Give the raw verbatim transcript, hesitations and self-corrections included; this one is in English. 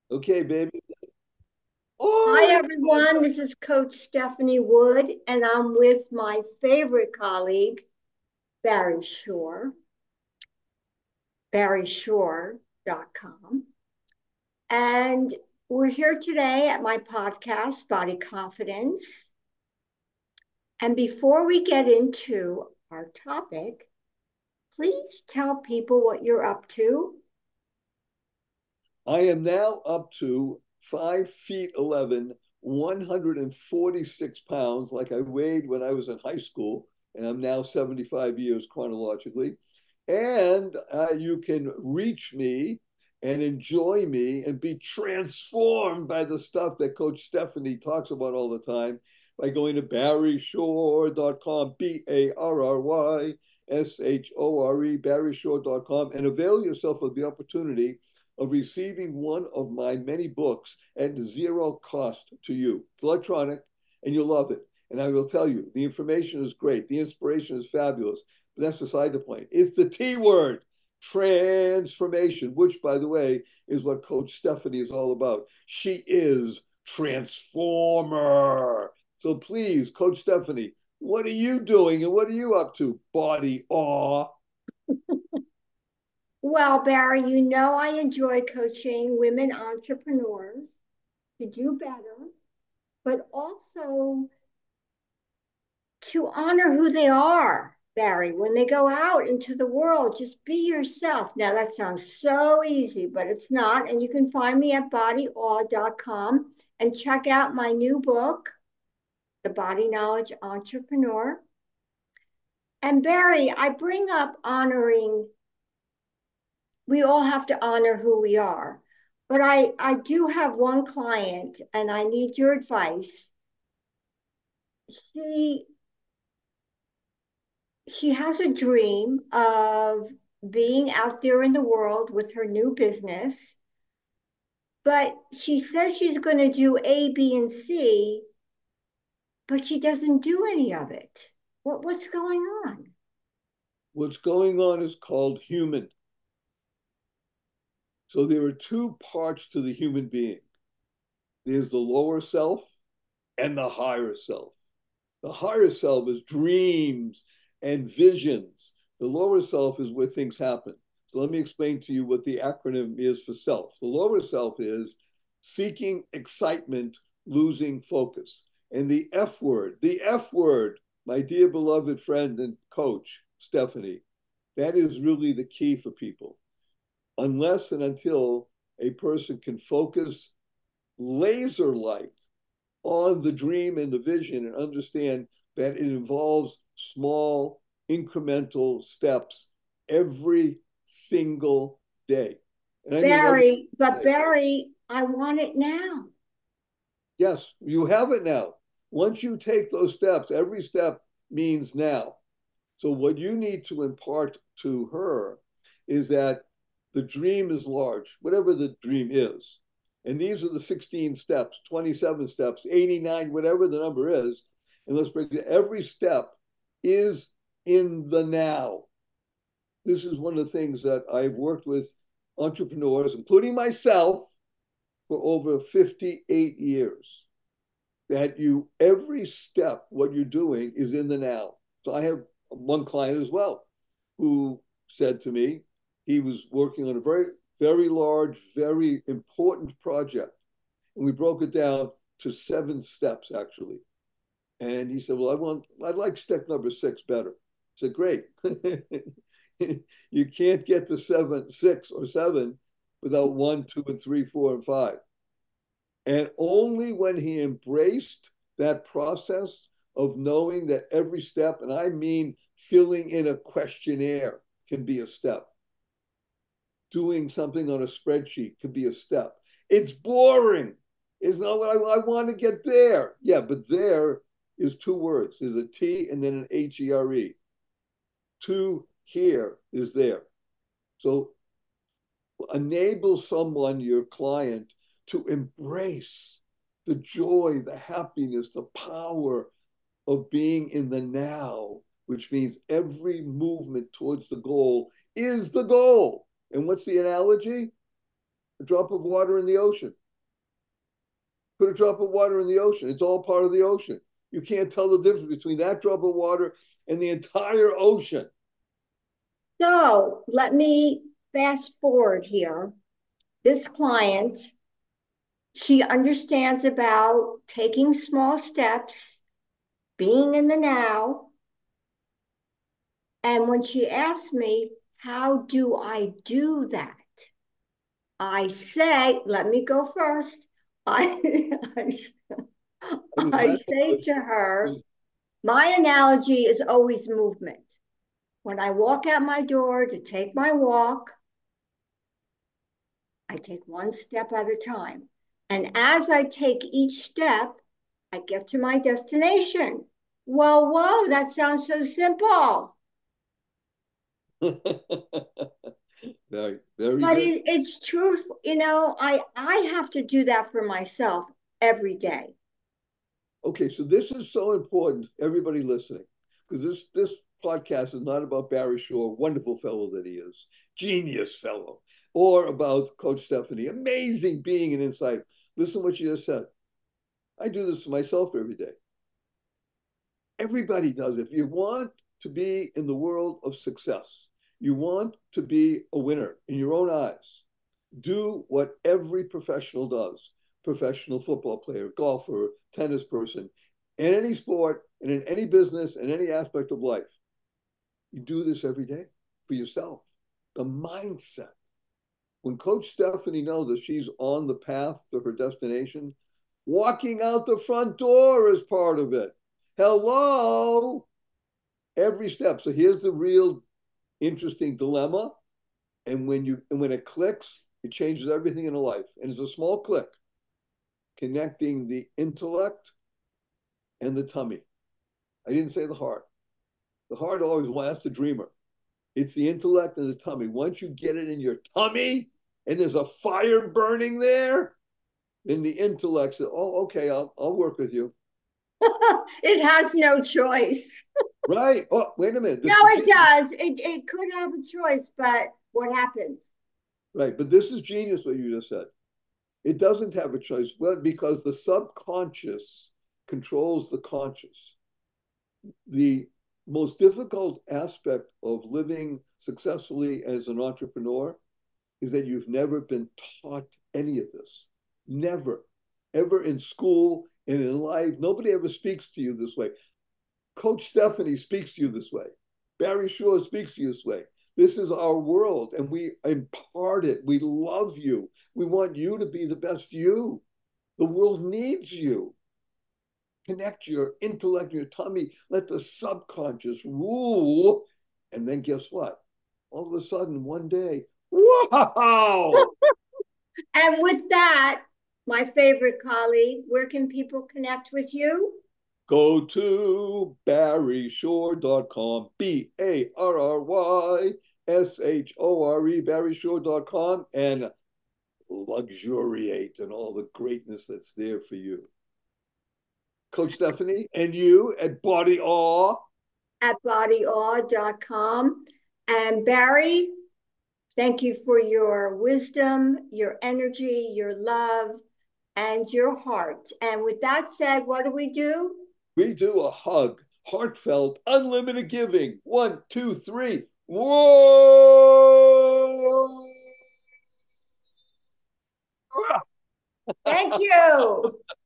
Okay, baby. Hi, Oh, everyone. This is Coach Stephanie Wood, and I'm with my favorite colleague, Barry Shore, barry shore dot com. And we're here today at my podcast, Body Confidence. And before we get into our topic, please tell people what you're up to. I am now up to five feet eleven, one hundred forty-six pounds, like I weighed when I was in high school, and I'm now seventy-five years chronologically. And uh, you can reach me and enjoy me and be transformed by the stuff that Coach Stephanie talks about all the time by going to barry shore dot com, B A R R Y S H O R E, barry shore dot com, and avail yourself of the opportunity of receiving one of my many books at zero cost to you. It's electronic and you'll love it. And I will tell you, the information is great. The inspiration is fabulous. But that's beside the point. It's the T word, transformation, which, by the way, is what Coach Stephanie is all about. She is transformer. So please, Coach Stephanie, what are you doing and what are you up to? Body awe. Well, Barry, you know I enjoy coaching women entrepreneurs to do better, but also to honor who they are, Barry. When they go out into the world, just be yourself. Now, that sounds so easy, but it's not. And you can find me at body awe dot com and check out my new book, The Body Knowledge Entrepreneur. And Barry, I bring up honoring, we all have to honor who we are. But I, I do have one client, and I need your advice. She she has a dream of being out there in the world with her new business, but she says she's going to do A, B, and C, but she doesn't do any of it. What, what's going on? What's going on is called human. So there are two parts to the human being. There's the lower self and the higher self. The higher self is dreams and visions. The lower self is where things happen. So let me explain to you what the acronym is for self. The lower self is seeking excitement, losing focus. And the F word, the F word, my dear beloved friend and coach, Stephanie, that is really the key for people. Unless and until a person can focus laser like on the dream and the vision and understand that it involves small incremental steps every single day. And I mean every Barry, but day. Barry, I want it now. Yes, you have it now. Once you take those steps, every step means now. So what you need to impart to her is that the dream is large, whatever the dream is. And these are the sixteen steps, twenty-seven steps, eighty-nine, whatever the number is. And let's break it. Every step is in the now. This is one of the things that I've worked with entrepreneurs, including myself, for over fifty-eight years. That you, every step, what you're doing is in the now. So I have one client as well who said to me he was working on a very, very large, very important project. And we broke it down to seven steps actually. And he said, well, I want, I like step number six better. I said, great. You can't get to seven, six or seven without one, two, and three, four, and five. And only when he embraced that process of knowing that every step, and I mean filling in a questionnaire can be a step, doing something on a spreadsheet could be a step. It's boring. It's not what I, I want to get there. Yeah, but there is two words. There's a T and then an H E R E. To here is there. So enable someone, your client, to embrace the joy, the happiness, the power of being in the now, which means every movement towards the goal is the goal. And what's the analogy? a drop of water in the ocean. Put a drop of water in the ocean. It's all part of the ocean. You can't tell the difference between that drop of water and the entire ocean. So let me fast forward here. This client, she understands about taking small steps, being in the now. And when she asks me, how do I do that? I say, let me go first. I, I, I say to her, my analogy is always movement. When I walk out my door to take my walk, I take one step at a time. And as I take each step, I get to my destination. Whoa, whoa, that sounds so simple. very, very but good. it, it's true. You know, I, I have to do that for myself every day. Okay, so this is so important, everybody listening, because this, this podcast is not about Barry Shore, wonderful fellow that he is, genius fellow, or about Coach Stephanie, amazing being and insight. Listen to what you just said. I do this to myself every day. Everybody does. If you want to be in the world of success, you want to be a winner in your own eyes, do what every professional does. Professional football player, golfer, tennis person, in any sport and in any business and any aspect of life. You do this every day for yourself. The mindset. When Coach Stephanie knows that she's on the path to her destination, walking out the front door is part of it. Hello. Every step. So here's the real interesting dilemma. And when you and when it clicks, it changes everything in a life. And it's a small click, connecting the intellect and the tummy. I didn't say the heart. The heart always wants the dreamer. It's the intellect and the tummy. Once you get it in your tummy and there's a fire burning there, then the intellect says, oh, okay, I'll, I'll work with you. It has no choice. Right. Oh, wait a minute. This no, it genius. does. It, it could have a choice, but what happens? Right. But this is genius, what you just said. It doesn't have a choice. Well, because the subconscious controls the conscious. The most difficult aspect of living successfully as an entrepreneur is that you've never been taught any of this. Never. Ever in school and in life. Nobody ever speaks to you this way. Coach Stephanie speaks to you this way. Barry Shore speaks to you this way. This is our world, and we impart it. We love you. We want you to be the best you. The world needs you. Connect your intellect and your tummy. Let the subconscious rule. And then guess what? All of a sudden, one day, wow! And with that, my favorite colleague, where can people connect with you? Go to barry shore dot com, B A R R Y S H O R E, barry shore dot com, and luxuriate in all the greatness that's there for you. Coach Stephanie, and you at Body Awe? At body awe dot com. And Barry, thank you for your wisdom, your energy, your love, and your heart. And with that said, what do we do? We do a hug, heartfelt, unlimited giving. One, two, three. Whoa! Thank you.